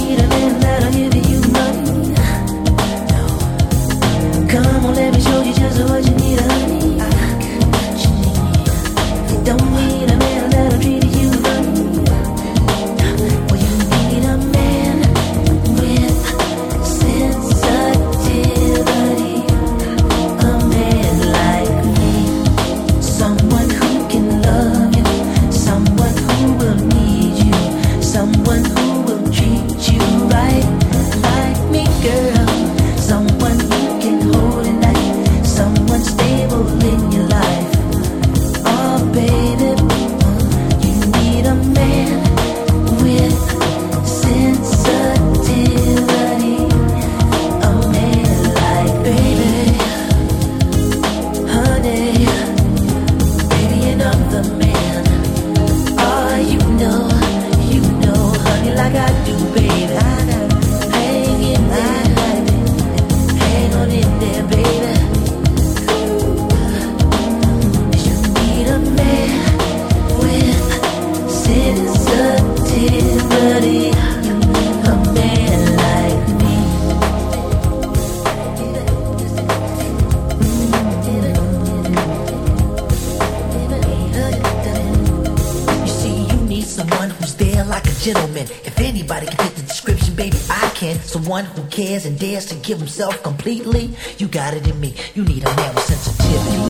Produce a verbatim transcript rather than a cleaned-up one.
need a man that'll give you money. No. Come on, let me show you just what you need, honey. I got what you need. You don't need a man that'll treat you right. Well, you need a man with sensitivity. A man like me. Someone who can love you. Someone who will need you. Someone who will treat you right. Like me, girl. Someone you can hold at night. Someone stable in your life. Oh, baby, you need a man with sensitivity. A man like baby, honey, baby, and I'm the man. Oh, you know, you know, honey, like I do, baby. I hang in there, hang on in there, baby. You need a man with sensitivity. A man like me. You see, you need someone who's there like a gentleman. If anybody can fit the description, baby, I can. Someone who cares and dares to give himself completely. You got it in me. You need a man with sensitivity.